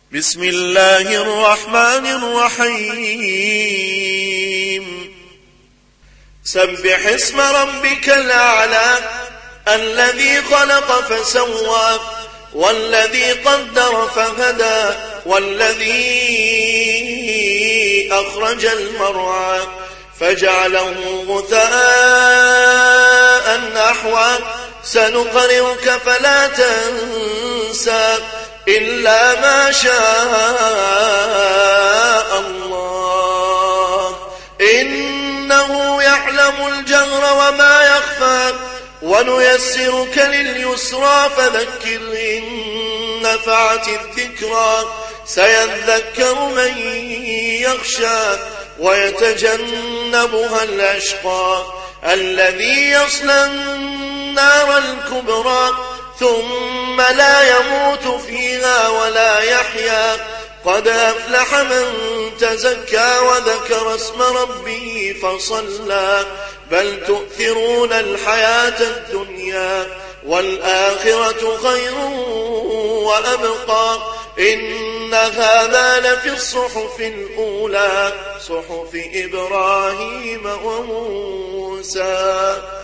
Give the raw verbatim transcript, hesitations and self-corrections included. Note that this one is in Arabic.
بسم الله الرحمن الرحيم سبح اسم ربك الأعلى الذي خلق فسوى والذي قدر فهدى والذي أخرج المرعى فجعله غثاء نحوا سنقرئك فلا تنسى إلا ما شاء الله إنه يعلم الجهر وما يخفى ونيسرك لليسرى فذكر إن نفعت الذكرى سيذكر من يخشى ويتجنبها الأشقى الذي يصلى النار الكبرى ثم لا يموت فيها ولا يحيا قد أفلح من تزكى وذكر اسم ربه فصلى بل تؤثرون الحياة الدنيا والآخرة خير وأبقى إن هذا لفي الصحف الأولى صحف إبراهيم وموسى.